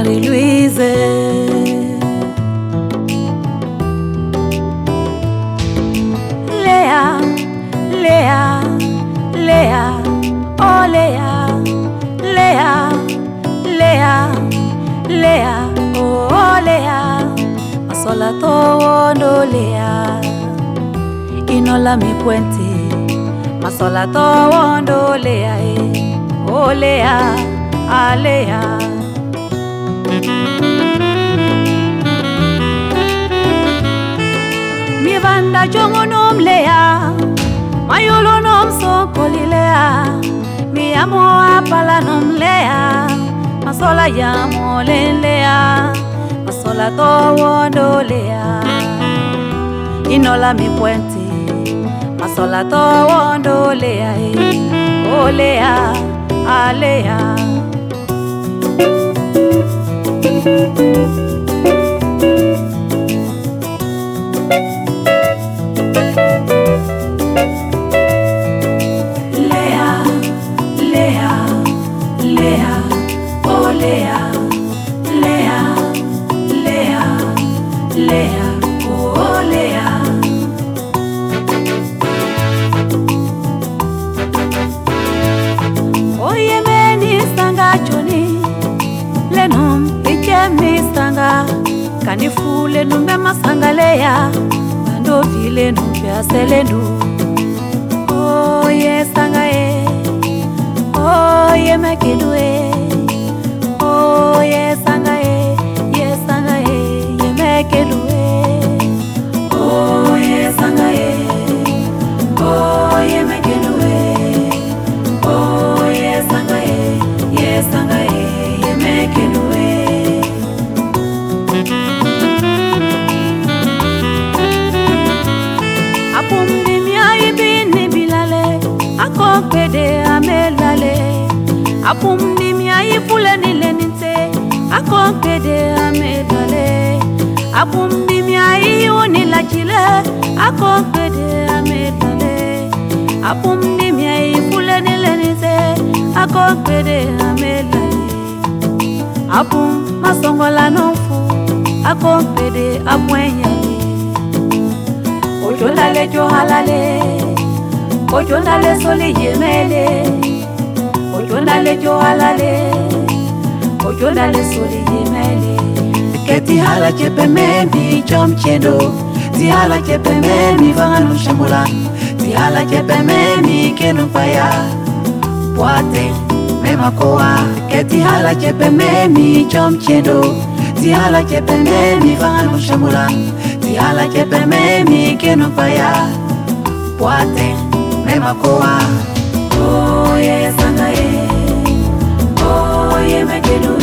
Marie-Louise. Léa, Léa, Léa, oh Léa, Léa, Léa, Léa, oh Léa, masola towondo Léa, inola mi puente, masola towondo Léa, oh Léa, ah Léa. Mi banda jongo nom Léa, mayolo nom sokoli Léa, mi amo apala nom Léa, masola yamo Léa, masola towondo Léa, inola mi puente, masola towondo Léa, oh Léa, ah Léa. Léa, Léa, Léa, oh Léa, Léa, Léa, Léa, oh Léa. Oye meni sanga choni, lenum ichemi sanga, kanifule numbe masanga Léa, mando vile numbe aselenu. Oh yes sanga oh ye mekidu oh yes sanga ye mekidu oh yes sanga oh ye mekidu oh yes sanga ye mekidu. Apumdi miai bini bilale, akokede amelale. Apumdi miai fulani lenite, akokede amelale. Apumdi miai unila chile, akokede amelale. Apumdi miai fulani lenite, akokede amelale. Apum masongola nofu, akokede amwenyale. Ojondale johalale, ojondale soli yemele, ojondale johalale, ojondale soli yemele. Keti hala chepe memi chom chendo, ti hala chepe memi vanganu shambula, ti hala chepe memi kenu paya, puate mema koa. Keti hala chepe memi chom chendo, ti hala chepe memi vanganu shambula, ti hala chepe memi kenu paya, puate mema koa. Oh yes sanga oh ye mekidu